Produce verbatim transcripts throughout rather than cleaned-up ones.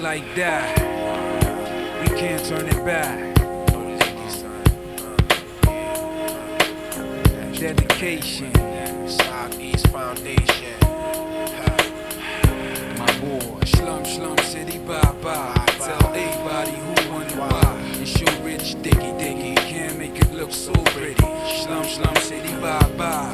like that. We can't turn it back. Dedication, Southeast Foundation. my boy. Slum, slum city, bye bye. Tell everybody who won and why. It's your rich diggy diggy, can't make it look so pretty. Slum, slum city, bye bye.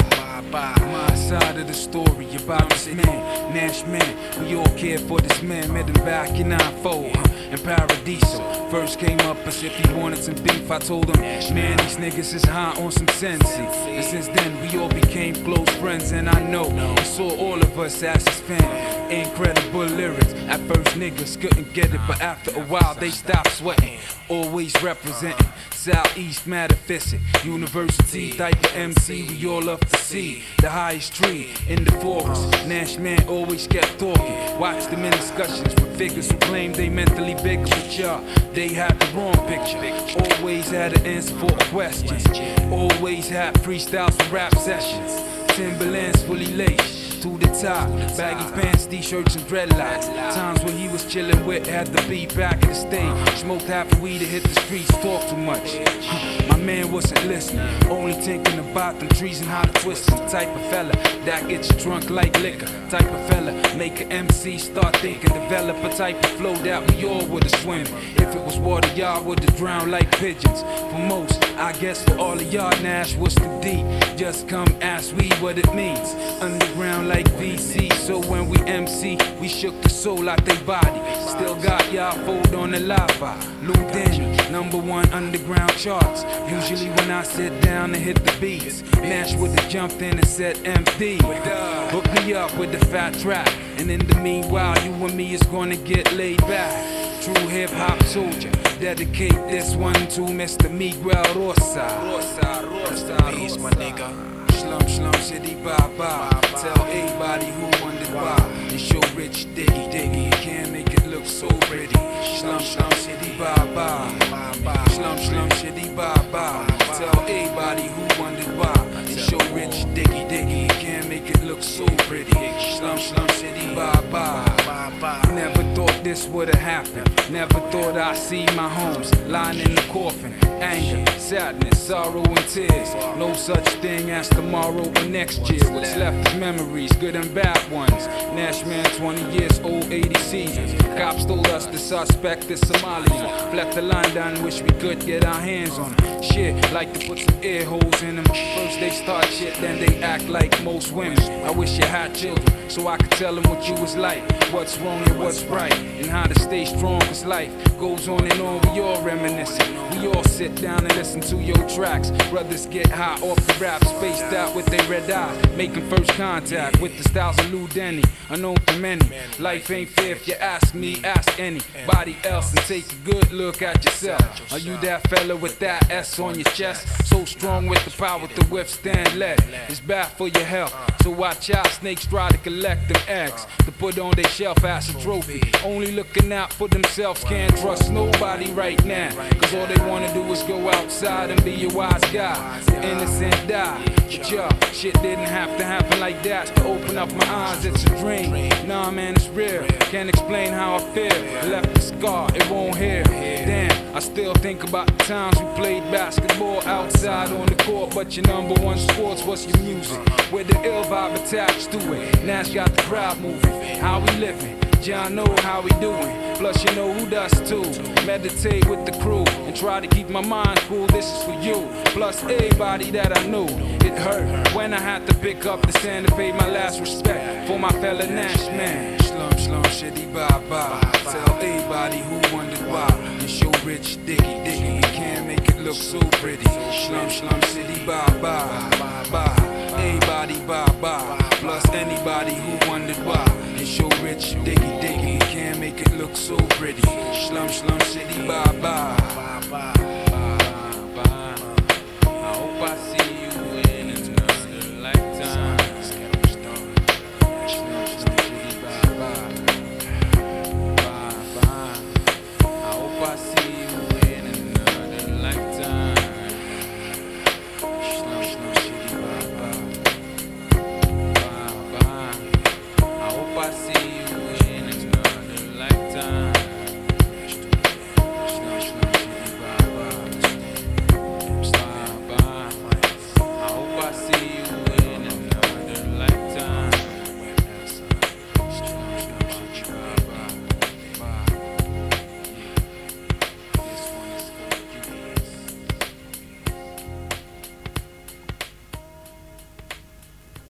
My side of the story about this man, Nash man. We all cared for this man, met him back in nine four in Paradiso. First came up as if he wanted some beef. I told him, man, these niggas is high on some sensi. And since then, we all became close friends. And I know he saw all of us as his fan. Incredible lyrics. At first, niggas couldn't get it, but after a while, they stopped sweating. Always representing Southeast Metaphysic University type of M C. We all love to see the highest tree in the forest. Nash man always kept talking. Watch them in discussions with figures who claim they mentally bigger with y'all. They had the wrong picture. Always had an answer for a question. Always had freestyles for rap sessions. Timberlands fully laced to the top, baggy pants, t-shirts and dreadlocks. Times when he was chillin' with, had to be back at the stage. Smoked half a weed to hit the streets, talk too much. My man wasn't listening, only thinking about them trees and how to twist them. Type of fella that gets drunk like liquor. Type of fella make an M C start thinking. Develop a type of flow that we all would've swim. If it was water, y'all would've drowned like pigeons. For most, I guess for all of y'all, Nash was too deep. Just come ask we what it means. Underground like V C, so when we M C, we shook the soul out they body. Still got y'all fold on the lava. Lou Danny, number one underground charts. Usually when I sit down and hit the beats, Nash would've jumped in and said M D. Hook me up with the fat track, and in the meanwhile, you and me is gonna get laid back. True hip hop soldier, dedicate this one to Mister Miguel Rosa. Rosa, Rosa, Peace, my nigga. Slum, slum city, bye bye. Tell everybody who wondered why. It's your rich diggy diggy, can't make it look so pretty. Slum, slum city, bye bye. Slum, slum city, bye bye. Tell everybody who wondered why. It's your rich diggy diggy, can't make it look so pretty. Slum, slum city, bye bye. Never thought this would've happened. Never thought I'd see my homes lying in the coffin. Anger, sadness, sorrow and tears. No such thing as tomorrow or next year. What's left is memories, good and bad ones. Nash man, twenty years old, eighty seasons. Cops told us the suspect is Somalian. Fled the line down, wish we could get our hands on him. Shit, like to put some ear holes in them. First they start shit, then they act like most women. I wish you had children, so I could tell them what you was like. What's wrong and what's right, and how to stay strong, cause life goes on and on. We all reminiscing, we all sit down and listen to your tracks. Brothers get high off the rap, spaced out with their red eye, making first contact with the styles of Lou Denny, unknown to many. Life ain't fair if you ask me, ask anybody else, and take a good look at yourself. Are you that fella with that S on your chest? So strong with the power to withstand lead. It's bad for your health, so watch out. Snakes try to collect them eggs to put on their shelf as a trophy. Only looking out for themselves, can't trust nobody right now. Cause all they wanna do is go outside and be a wise guy. The innocent die. But yo, shit didn't have to happen like that to open up my eyes. It's a dream. Nah, man, it's real. Can't explain how I feel. Left the scar, it won't heal. Damn, I still think about the times we played basketball outside on the court. But your number one sports was your music, with the ill vibe attached to it. Nash got the crowd moving. How we living? John know how we doing. Plus you know who does too. Meditate with the crew and try to keep my mind cool. This is for you. Plus everybody that I knew. It hurt when I had to pick up the sand to pay my last respect for my fella Nash man. Slum, slum, shitty, bye bye. Tell everybody who wondered why. It's your rich diggy diggy, you can't make it look so pretty. Slum, slum, city, bye bye. Bye. Everybody, bye bye. Plus anybody who wondered why. It's your rich diggy diggy, you can't make it look so pretty. Slum, slum city, bye bye.